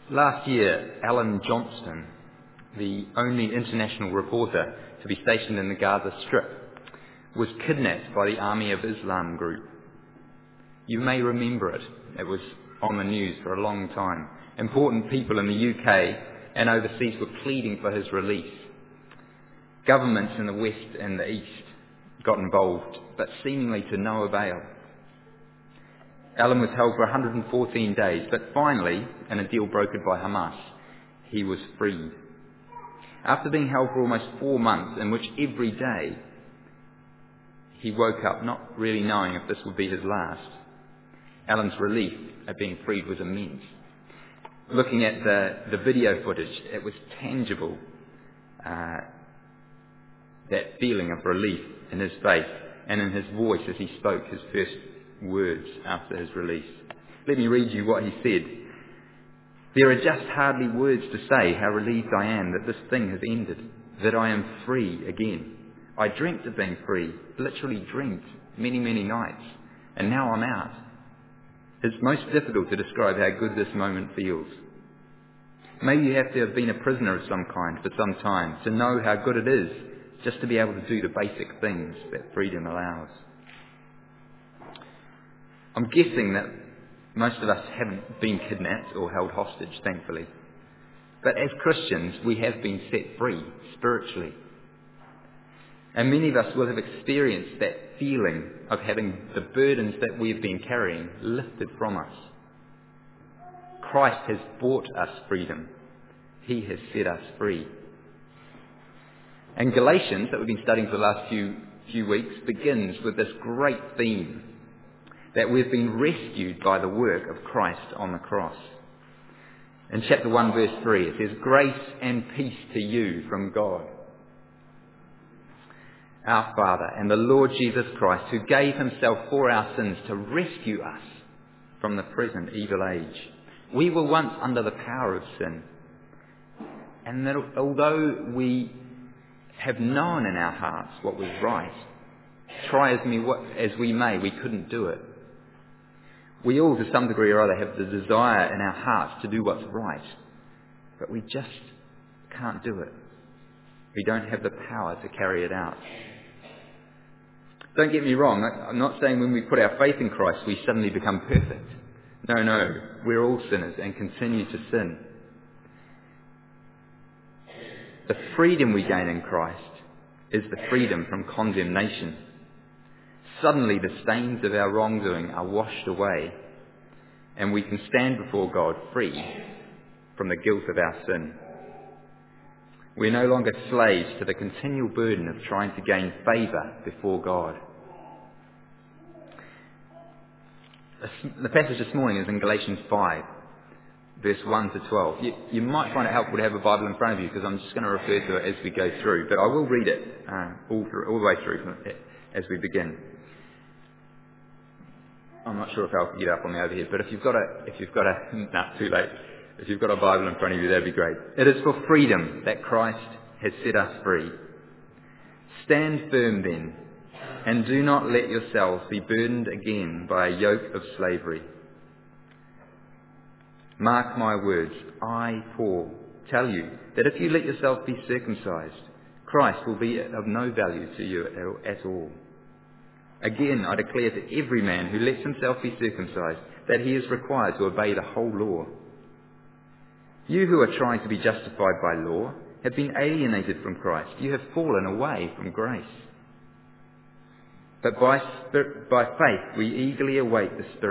Last year, Alan Johnston, the only international reporter to be stationed in the Gaza Strip, was kidnapped by the Army of Islam group. You may remember it. It was on the news for a long time. Important people in the UK and overseas were pleading for his release. Governments in the West and the East got involved, but seemingly to no avail. Alan was held for 114 days, but finally, in a deal brokered by Hamas, he was freed. After being held for almost 4 months, in which every day he woke up not really knowing if this would be his last, Alan's relief at being freed was immense. Looking at the video footage, it was tangible, that feeling of relief in his face and in his voice as he spoke his first words after his release. Let me read you what he said. "There are just hardly words to say how relieved I am that this thing has ended, that I am free again. I dreamt of being free, literally dreamt, many, many nights, and now I'm out. It's most difficult to describe how good this moment feels. Maybe you have to have been a prisoner of some kind for some time to know how good it is just to be able to do the basic things that freedom allows." I'm guessing that most of us haven't been kidnapped or held hostage, thankfully. But as Christians, we have been set free spiritually. And many of us will have experienced that feeling of having the burdens that we've been carrying lifted from us. Christ has bought us freedom. He has set us free. And Galatians, that we've been studying for the last few weeks, begins with this great theme that we've been rescued by the work of Christ on the cross. In chapter 1, verse 3, it says, "Grace and peace to you from God, our Father, and the Lord Jesus Christ, who gave himself for our sins to rescue us from the present evil age. We were once under the power of sin, and that although we have known in our hearts what was right, try as we may, we couldn't do it. We all, to some degree or other, have the desire in our hearts to do what's right, but we just can't do it. We don't have the power to carry it out." Don't get me wrong, I'm not saying when we put our faith in Christ we suddenly become perfect. No, we're all sinners and continue to sin. The freedom we gain in Christ is the freedom from condemnation. Suddenly the stains of our wrongdoing are washed away, and we can stand before God free from the guilt of our sin. We're no longer slaves to the continual burden of trying to gain favour before God. The passage this morning is in Galatians 5, verse 1 to 12. You might find it helpful to have a Bible in front of you, because I'm just going to refer to it as we go through, but I will read it all the way through as we begin. I'm not sure if I'll get up on the overhead, but if you've got too late. If you've got a Bible in front of you, that'd be great. "It is for freedom that Christ has set us free. Stand firm then, and do not let yourselves be burdened again by a yoke of slavery. Mark my words, I, Paul, tell you that if you let yourself be circumcised, Christ will be of no value to you at all. Again, I declare to every man who lets himself be circumcised that he is required to obey the whole law. You who are trying to be justified by law have been alienated from Christ. You have fallen away from grace. But by faith we eagerly await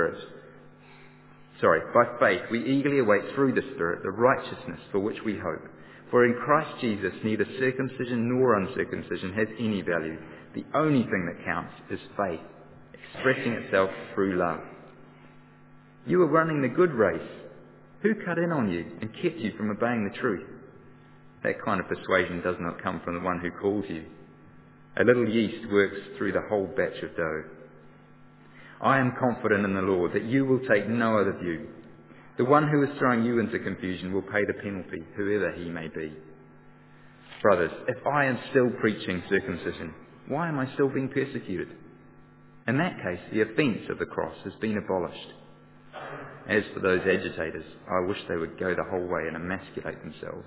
through the Spirit the righteousness for which we hope. For in Christ Jesus neither circumcision nor uncircumcision has any value. The only thing that counts is faith, expressing itself through love. You are running the good race. Who cut in on you and kept you from obeying the truth? That kind of persuasion does not come from the one who calls you. A little yeast works through the whole batch of dough. I am confident in the Lord that you will take no other view. The one who is throwing you into confusion will pay the penalty, whoever he may be. Brothers, if I am still preaching circumcision, why am I still being persecuted? In that case, the offence of the cross has been abolished. As for those agitators, I wish they would go the whole way and emasculate themselves.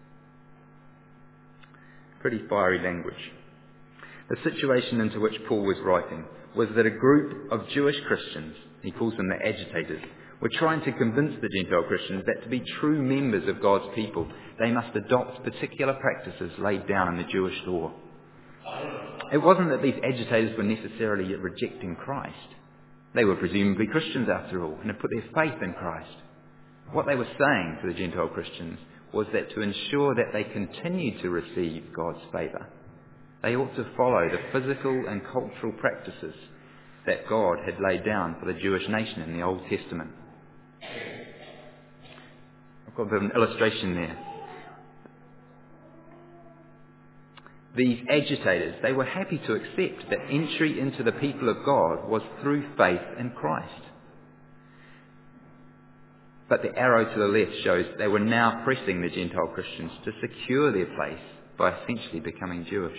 Pretty fiery language. The situation into which Paul was writing was that a group of Jewish Christians, he calls them the agitators, were trying to convince the Gentile Christians that to be true members of God's people, they must adopt particular practices laid down in the Jewish law. It wasn't that these agitators were necessarily rejecting Christ. They were presumably Christians after all, and had put their faith in Christ. What they were saying to the Gentile Christians was that to ensure that they continued to receive God's favour, they ought to follow the physical and cultural practices that God had laid down for the Jewish nation in the Old Testament. I've got a bit of an illustration there. These agitators, they were happy to accept that entry into the people of God was through faith in Christ. But the arrow to the left shows they were now pressing the Gentile Christians to secure their place by essentially becoming Jewish.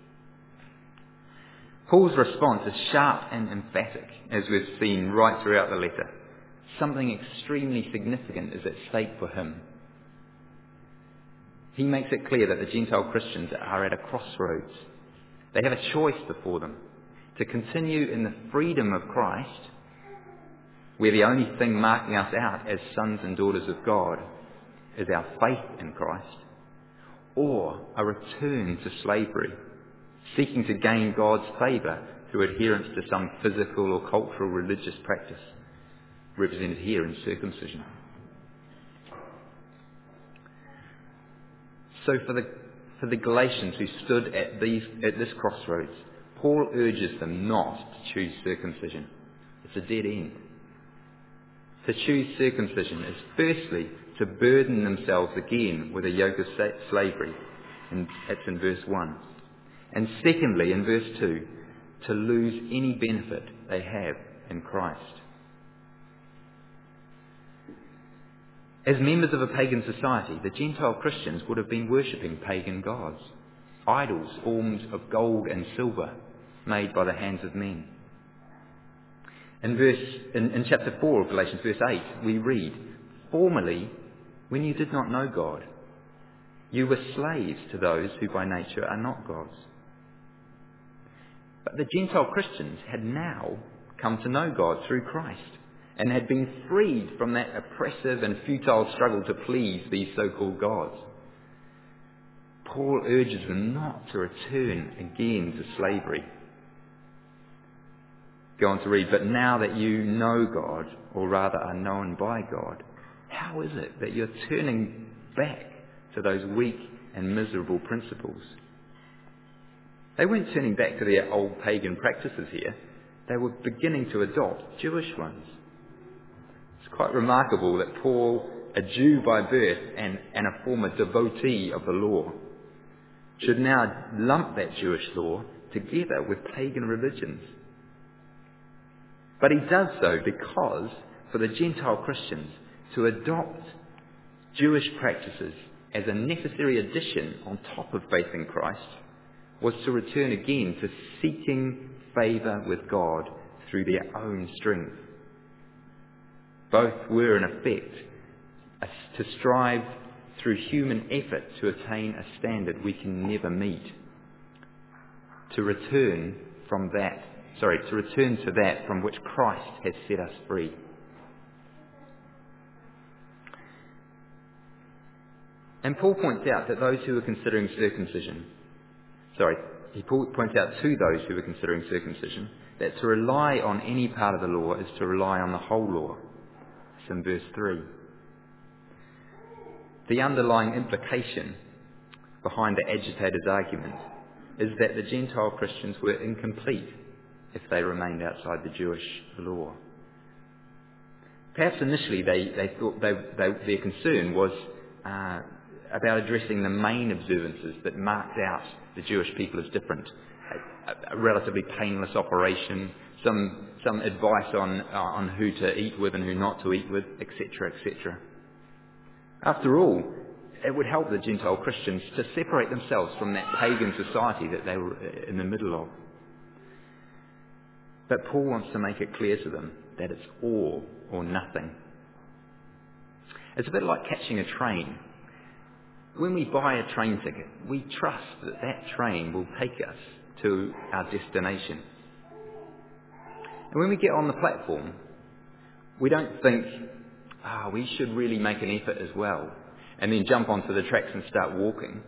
Paul's response is sharp and emphatic, as we've seen right throughout the letter. Something extremely significant is at stake for him. He makes it clear that the Gentile Christians are at a crossroads. They have a choice before them: to continue in the freedom of Christ, where the only thing marking us out as sons and daughters of God is our faith in Christ, or a return to slavery, seeking to gain God's favour through adherence to some physical or cultural religious practice, represented here in circumcision. So for the Galatians who stood at this crossroads, Paul urges them not to choose circumcision. It's a dead end. To choose circumcision is firstly to burden themselves again with a yoke of slavery, and that's in verse 1. And secondly, in verse 2, to lose any benefit they have in Christ. As members of a pagan society, the Gentile Christians would have been worshipping pagan gods, idols formed of gold and silver, made by the hands of men. In chapter 4 of Galatians, verse 8, we read, "Formerly, when you did not know God, you were slaves to those who by nature are not gods." But the Gentile Christians had now come to know God through Christ and had been freed from that oppressive and futile struggle to please these so-called gods. Paul urges them not to return again to slavery. Go on to read, "But now that you know God, or rather are known by God, how is it that you're turning back to those weak and miserable principles?" They weren't turning back to their old pagan practices here. They were beginning to adopt Jewish ones. It's quite remarkable that Paul, a Jew by birth and a former devotee of the law, should now lump that Jewish law together with pagan religions. But he does so because, for the Gentile Christians, to adopt Jewish practices as a necessary addition on top of faith in Christ was to return again to seeking favour with God through their own strength. Both were, in effect, to strive through human effort to attain a standard we can never meet. To return to that from which Christ has set us free. And Paul points out that those who are considering circumcision, points out to those who are considering circumcision that to rely on any part of the law is to rely on the whole law. It's in verse 3. The underlying implication behind the agitator's argument is that the Gentile Christians were incomplete if they remained outside the Jewish law. Perhaps initially they thought their concern was about addressing the main observances that marked out the Jewish people as different. A relatively painless operation, some advice on who to eat with and who not to eat with, etc., etc. After all, it would help the Gentile Christians to separate themselves from that pagan society that they were in the middle of. But Paul wants to make it clear to them that it's all or nothing. It's a bit like catching a train. When we buy a train ticket, we trust that that train will take us to our destination. And when we get on the platform, we don't think, we should really make an effort as well, and then jump onto the tracks and start walking.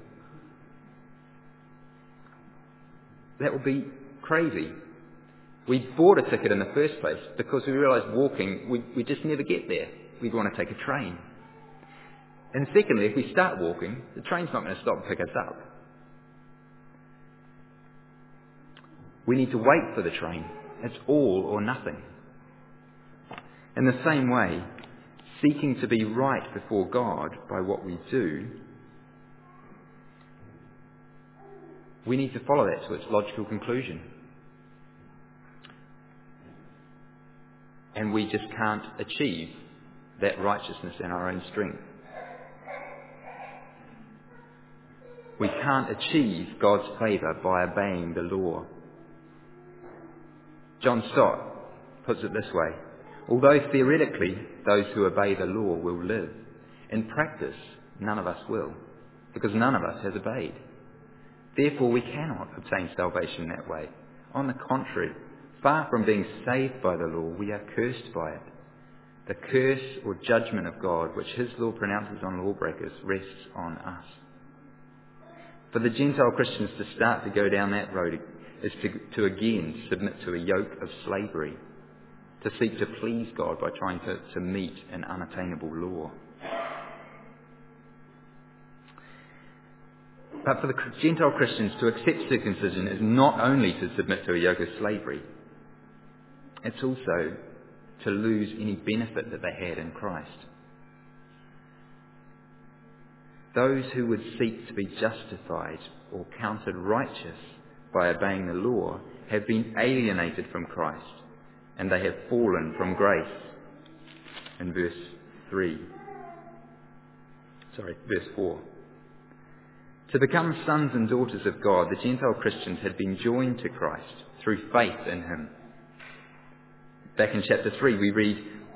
That would be crazy. We bought a ticket in the first place because we realised walking, we just never get there. We'd want to take a train. And secondly, if we start walking, the train's not going to stop and pick us up. We need to wait for the train. It's all or nothing. In the same way, seeking to be right before God by what we do, we need to follow that to its logical conclusion. And we just can't achieve that righteousness in our own strength. We can't achieve God's favour by obeying the law. John Stott puts it this way: although theoretically those who obey the law will live, in practice none of us will, because none of us has obeyed. Therefore we cannot obtain salvation that way. On the contrary, far from being saved by the law, we are cursed by it. The curse or judgment of God, which his law pronounces on lawbreakers, rests on us. For the Gentile Christians to start to go down that road is to again submit to a yoke of slavery, to seek to please God by trying to meet an unattainable law. But for the Gentile Christians to accept circumcision is not only to submit to a yoke of slavery, it's also to lose any benefit that they had in Christ. Those who would seek to be justified or counted righteous by obeying the law have been alienated from Christ, and they have fallen from grace. In verse 4. To become sons and daughters of God, the Gentile Christians had been joined to Christ through faith in him. Back in chapter 3 we read,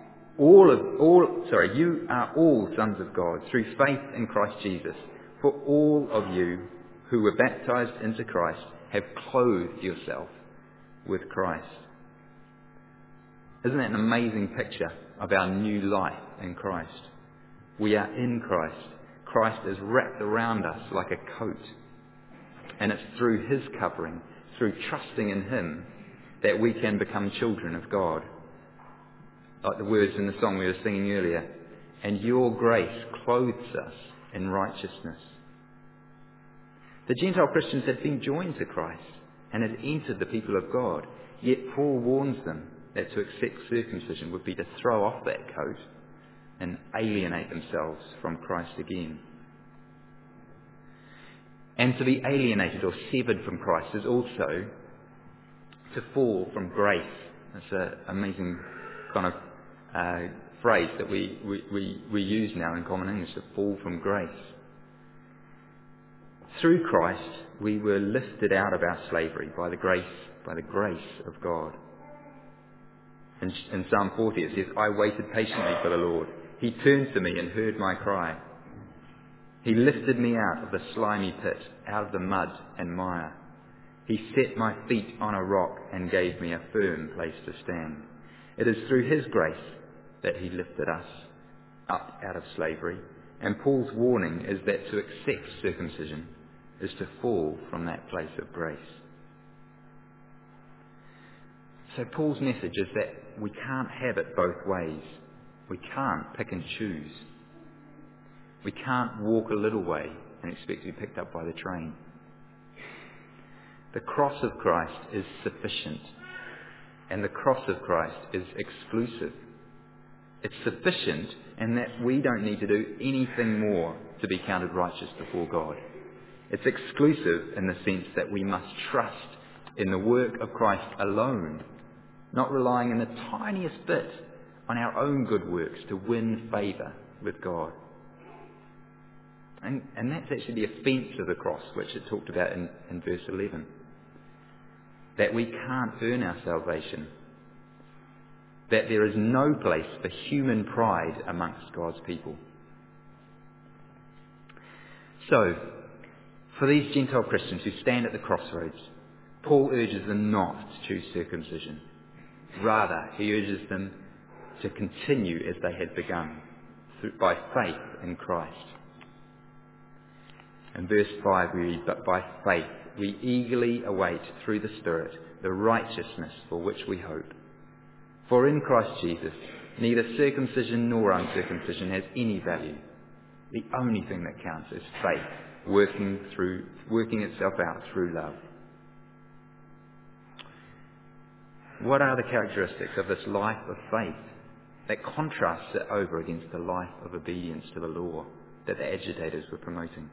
you are all sons of God through faith in Christ Jesus. For all of you who were baptized into Christ have clothed yourself with Christ. Isn't that an amazing picture of our new life in Christ? We are in Christ. Christ is wrapped around us like a coat. And it's through his covering, through trusting in him, that we can become children of God. Like the words in the song we were singing earlier, and your grace clothes us in righteousness. The Gentile Christians had been joined to Christ and had entered the people of God, yet Paul warns them that to accept circumcision would be to throw off that coat and alienate themselves from Christ again. And to be alienated or severed from Christ is also to fall from grace. That's an amazing kind of phrase that we use now in common English, to fall from grace. Through Christ we were lifted out of our slavery by the grace of God. In Psalm 40 it says, I waited patiently for the Lord. He turned to me and heard my cry. He lifted me out of the slimy pit, out of the mud and mire. He set my feet on a rock and gave me a firm place to stand. It is through his grace that he lifted us up out of slavery. And Paul's warning is that to accept circumcision is to fall from that place of grace. So Paul's message is that we can't have it both ways. We can't pick and choose. We can't walk a little way and expect to be picked up by the train. The cross of Christ is sufficient, and the cross of Christ is exclusive. It's sufficient in that we don't need to do anything more to be counted righteous before God. It's exclusive in the sense that we must trust in the work of Christ alone, not relying in the tiniest bit on our own good works to win favour with God. And that's actually the offence of the cross, which it talked about in verse 11. That we can't earn our salvation. that there is no place for human pride amongst God's people. So, for these Gentile Christians who stand at the crossroads, Paul urges them not to choose circumcision. Rather, he urges them to continue as they had begun, by faith in Christ. In verse 5 we read, "But by faith we eagerly await through the Spirit the righteousness for which we hope. For in Christ Jesus neither circumcision nor uncircumcision has any value. The only thing that counts is faith working itself out through love." What are the characteristics of this life of faith that contrasts it over against the life of obedience to the law that the agitators were promoting?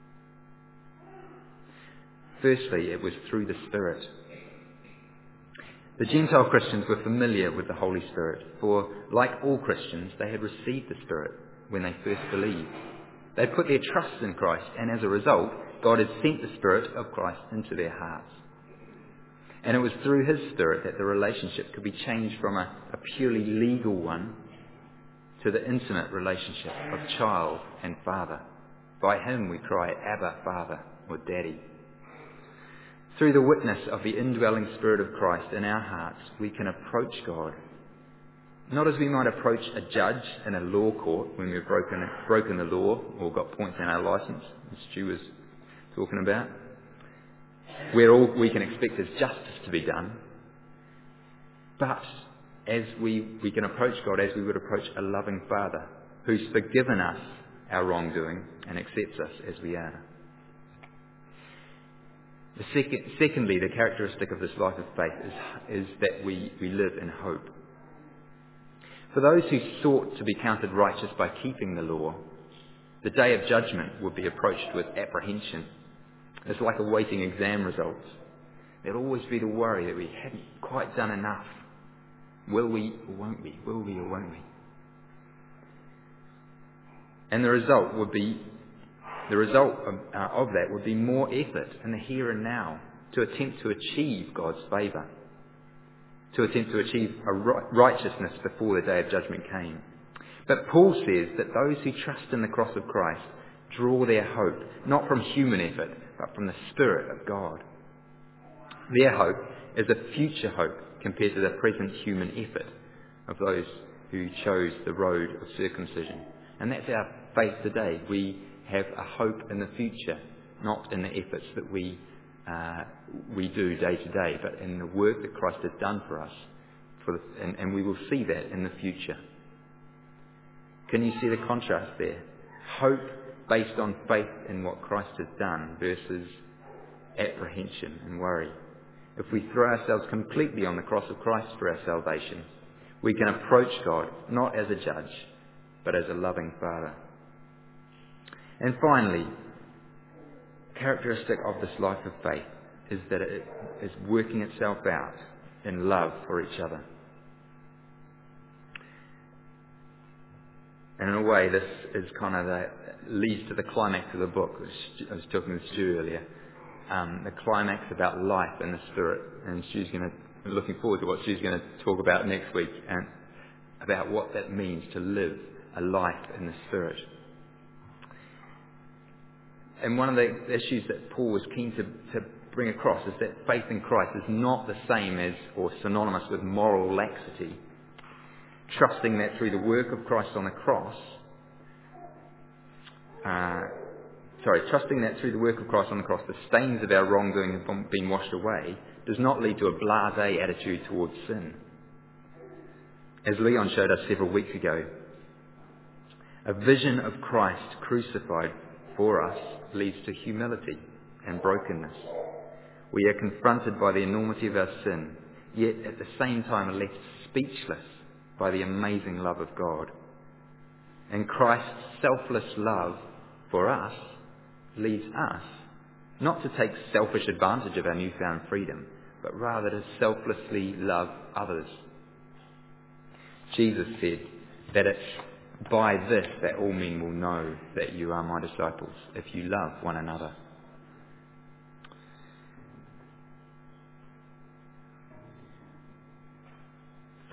Firstly, it was through the Spirit. The Gentile Christians were familiar with the Holy Spirit, for, like all Christians, they had received the Spirit when they first believed. They had put their trust in Christ, and as a result, God had sent the Spirit of Christ into their hearts. And it was through His Spirit that the relationship could be changed from a purely legal one to the intimate relationship of child and father. By Him we cry, "Abba, Father," or Daddy. Through the witness of the indwelling Spirit of Christ in our hearts, we can approach God, not as we might approach a judge in a law court when we've broken the law or got points in our licence, as Stu was talking about, where all we can expect is justice to be done. But as we can approach God as we would approach a loving Father who's forgiven us our wrongdoing and accepts us as we are. Secondly, the characteristic of this life of faith is that we live in hope. For those who sought to be counted righteous by keeping the law, the day of judgment would be approached with apprehension. It's like awaiting exam results. There'll always be the worry that we haven't quite done enough. Will we or won't we? Will we or won't we? And the result of that would be more effort in the here and now to attempt to achieve God's favour, to attempt to achieve a righteousness before the day of judgment came. But Paul says that those who trust in the cross of Christ draw their hope not from human effort, but from the Spirit of God. Their hope is a future hope compared to the present human effort of those who chose the road of circumcision. And that's our faith today. We have a hope in the future, not in the efforts that we do day to day, but in the work that Christ has done for us. And we will see that in the future. Can you see the contrast there? Hope based on faith in what Christ has done versus apprehension and worry. If we throw ourselves completely on the cross of Christ for our salvation, we can approach God not as a judge, but as a loving Father. And finally, characteristic of this life of faith is that it is working itself out in love for each other. And in a way, this is kind of leads to the climax of the book. I was talking with Stu earlier. The climax about life in the Spirit. And looking forward to what Stu's going to talk about next week, and about what that means to live a life in the Spirit. And one of the issues that Paul was keen to bring across is that faith in Christ is not the same as or synonymous with moral laxity. Trusting that through the work of Christ on the cross, the stains of our wrongdoing have been washed away, does not lead to a blasé attitude towards sin. As Leon showed us several weeks ago, a vision of Christ crucified for us leads to humility and brokenness. We are confronted by the enormity of our sin, yet at the same time are left speechless by the amazing love of God. And Christ's selfless love for us leads us not to take selfish advantage of our newfound freedom, but rather to selflessly love others. Jesus said that it's by this that all men will know that you are my disciples, if you love one another.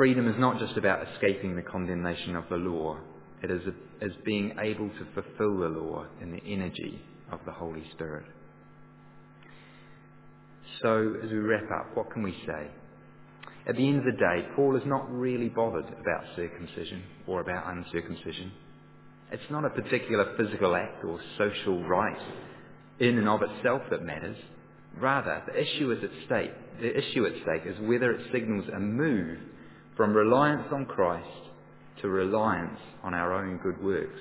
Freedom is not just about escaping the condemnation of the law. It is being able to fulfill the law in the energy of the Holy Spirit. So, as we wrap up, what can we say? At the end of the day, Paul is not really bothered about circumcision or about uncircumcision. It's not a particular physical act or social rite in and of itself that matters. Rather, the issue at stake is whether it signals a move from reliance on Christ to reliance on our own good works.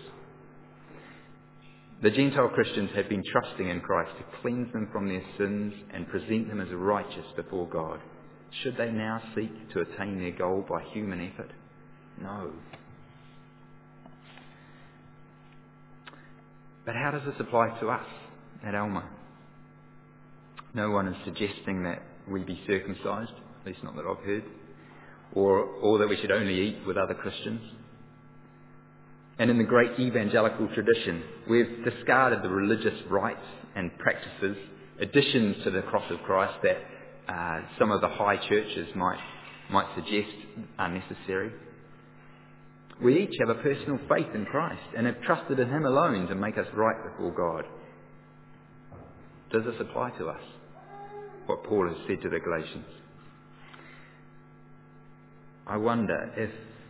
The Gentile Christians had been trusting in Christ to cleanse them from their sins and present them as righteous before God. Should they now seek to attain their goal by human effort? No. But how does this apply to us at Alma? No one is suggesting that we be circumcised, at least not that I've heard, or that we should only eat with other Christians. And in the great evangelical tradition, we've discarded the religious rites and practices, additions to the cross of Christ that some of the high churches might suggest are necessary. We each have a personal faith in Christ and have trusted in Him alone to make us right before God. Does this apply to us? What Paul has said to the Galatians. I wonder if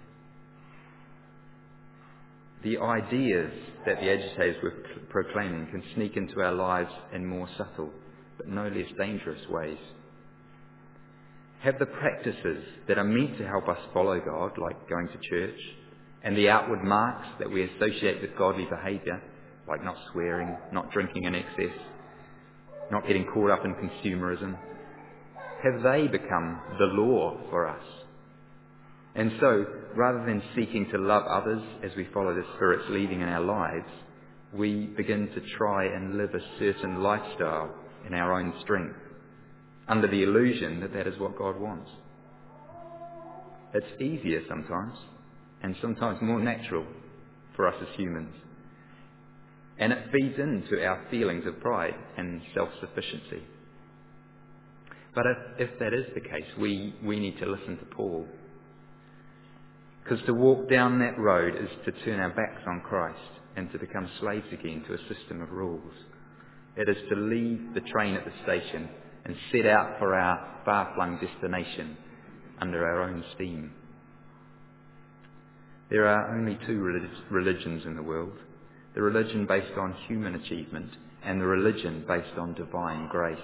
the ideas that the agitators were proclaiming can sneak into our lives in more subtle but no less dangerous ways. Have the practices that are meant to help us follow God, like going to church, and the outward marks that we associate with godly behaviour, like not swearing, not drinking in excess, not getting caught up in consumerism, have they become the law for us? And so, rather than seeking to love others as we follow the Spirit's leading in our lives, we begin to try and live a certain lifestyle in our own strength, under the illusion that that is what God wants. It's easier sometimes, and sometimes more natural for us as humans. And it feeds into our feelings of pride and self-sufficiency. But if that is the case, we need to listen to Paul. Because to walk down that road is to turn our backs on Christ and to become slaves again to a system of rules. It is to leave the train at the station and set out for our far-flung destination under our own steam. There are only two religions in the world, the religion based on human achievement and the religion based on divine grace.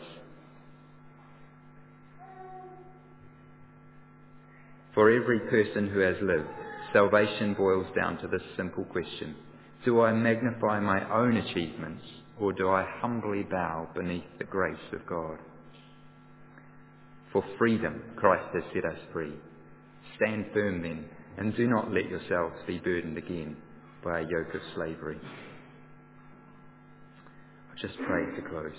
For every person who has lived, salvation boils down to this simple question: do I magnify my own achievements, or do I humbly bow beneath the grace of God? For freedom, Christ has set us free. Stand firm then, and do not let yourselves be burdened again by a yoke of slavery. I'll just pray to close.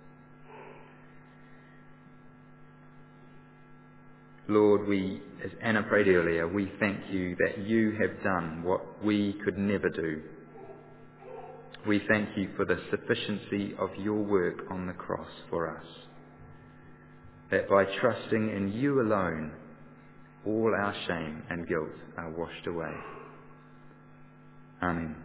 Lord, as Anna prayed earlier, we thank you that you have done what we could never do. We thank you for the sufficiency of your work on the cross for us. That by trusting in you alone, all our shame and guilt are washed away. Amen.